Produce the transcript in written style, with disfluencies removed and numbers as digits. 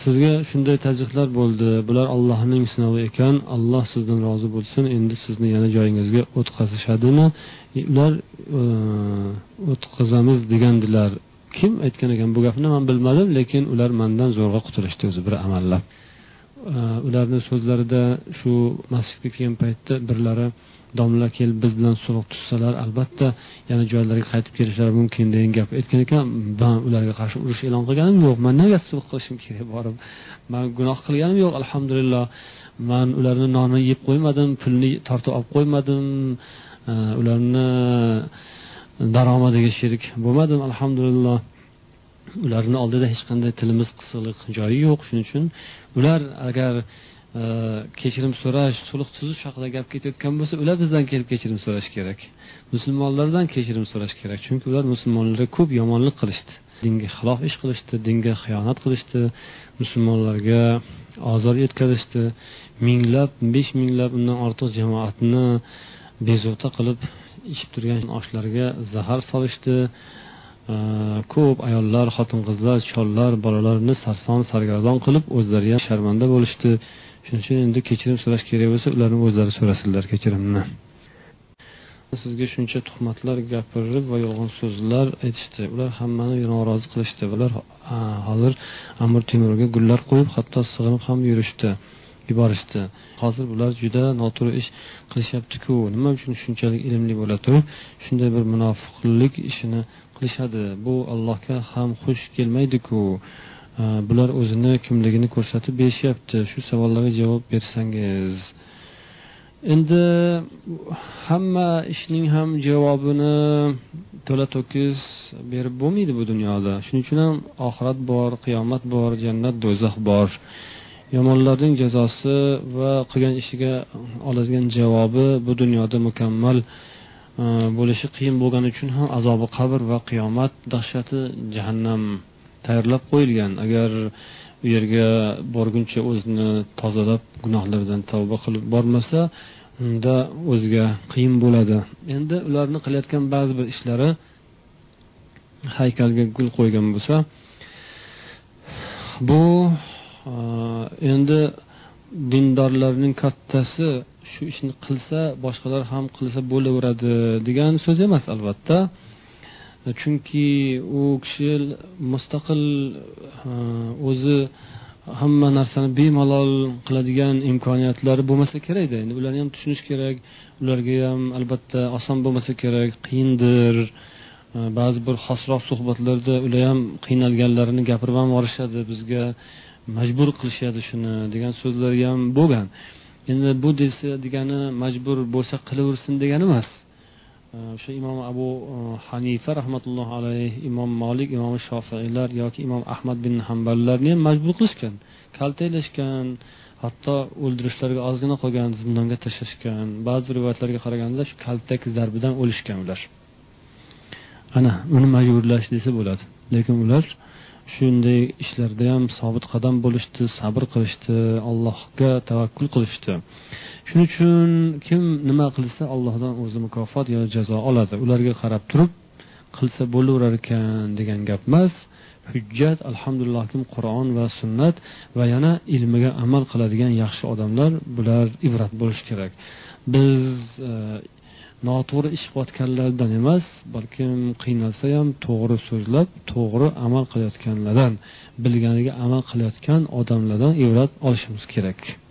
sizga shunday tajribalar bo'ldi, bular Allohning sinovi ekan, Alloh sizdan rozi bo'lsin, endi sizni yana joyingizga o'tkazishadimi? Ular o'tkazamiz degandilar. Kim aytgan ekan bu gapni men bilmadim, lekin ular mendan zo'rg'a qutulishdi o'zi bir amallab. Ularning so'zlarida shu masjidga kelgan paytda birlari domla kelib biz bilan sulh tuzsalar albatta yana joylariga qaytib kelishlari mumkin degan gap aytgan ekan. Men ularga qarshi urush e'lon qilganim yo'q. Men nega sulh qilishim kerak borib? Men gunoh qilganim yo'q, alhamdulillah. Men ularni nonni yeb qo'ymadim, pulni tortib olib qo'ymadim. Ularni daromadiga sherik bo'lmadim, alhamdulillah. Ularning oldida hech qanday tilimiz qisiliq joyi yo'q. Shuning uchun ular agar kechirim so'rash, sulh tuzish haqida gap ketayotgan bo'lsa, ular bizdan kelib kechirim so'rash kerak. Musulmonlardan kechirim so'rash kerak, chunki ular musulmonlarga ko'p yomonlik qilishdi. Dinga xilof ish qilishdi, dinga xiyonat qilishdi, musulmonlarga ozor yetkazishdi. Minglab, 5 minglab undan ortiq jamoatni bezovta qilib ichib turgan oshlarga zahar solishdi. Ko'p ayollar, xotin-qizlar, chollar, bolalarni sarson sargardon qilib o'zlari ham sharmanda bo'lishdi. Shuning uchun endi kechirim so'rash kerak bo'lsa, ularning o'zlari so'rasinlar kechirimni. Sizga shuncha tuhmatlar gapirib va yolg'on so'zlar aytishdi. Ular hammani norozi qilishdi. Ular hozir Amir Temurga gullar qo'yib, hatto sig'inib ham yurishdi, yuborishdi. Hozir ular juda noto'g'ri ish qilishyapti-ku. Nima uchun shunchalik ilmli bo'la turib, shunday bir munofiqlik ishini qilishadi? Bu Allohga ham xush kelmaydi-ku. Bular o'zini kimligini ko'rsatib berishyapti. Shu savollarga javob bersangiz. Endi hamma ishning ham javobini to'la to'kis berib bo'lmaydi bu dunyoda. Shuning uchun ham oxirat bor, qiyomat bor, jannat, do'zax bor. Yomonlarning jazosi va qilgan ishiga oladigan javobi bu dunyoda mukammal bo'lishi qiyin bo'lgani uchun ham azobi qabr va qiyomat dahshati jahannam tayyorlab qo'yilgan. Agar u yerga borguncha o'zini tozalab gunohlardan tavba qilib bormasa, unda o'ziga qiyin bo'ladi. Endi ularni qilayotgan ba'zi bir ishlari haykalga gul qo'ygan bo'lsa, bu endi dindorlarning kattasi shu ishni qilsa, boshqalar ham qilsa bo'laveradi degan so'z emas albatta. Chunki u kishi mustaqil o'zi hamma narsani bemalol qiladigan imkoniyatlari bo'lmasa kerak-da. Endi ularni ham tushunish kerak. Ularga ham albatta oson bo'lmasa kerak, qiyindir. Ba'zi bir xosroq suhbatlarda ular ham qiynalganlarini gapirib ham borishadi, bizga majbur qilishadi shuni degan so'zlar ham bo'lgan. Endi bu desa degani majbur bo'lsa qilaversin degani emas. O'sha Imom Abu Hanifa rahmatullohi alayhi, Imom Malik, Imom Shofiiylar yoki Imom Ahmad bin Hanballarni ham majbur qilishgan, kaltaklashgan, hatto o'ldirishlarga ozgina qolgan, zindonga tashlashgan. Ba'zi rivoyatlarga qaraganda shu kaltak zarbidan o'lishgan ular. Ana, uni majburlash desa bo'ladi. Lekin ular shunday ishlarda ham sobit qadam bo'lishdi, sabr qilishdi, Allohga tavakkul qilishdi. Shuning uchun kim nima qilsa Allohdan o'zi mukofot yo jazo oladi. Ularga qarab turib qilsa bo'laverar ekan degan gap emas. Hujjat alhamdulillah kim Qur'on va sunnat va yana ilmiga amal qiladigan yaxshi odamlar, bular ibrat bo'lish kerak. Biz noto'g'ri ish qilayotganlardan emas, balki qiynalsa ham to'g'ri so'zlab, to'g'ri amal qilayotganlardan, bilganiga amal qilayotgan odamlardan ibrat olishimiz kerak.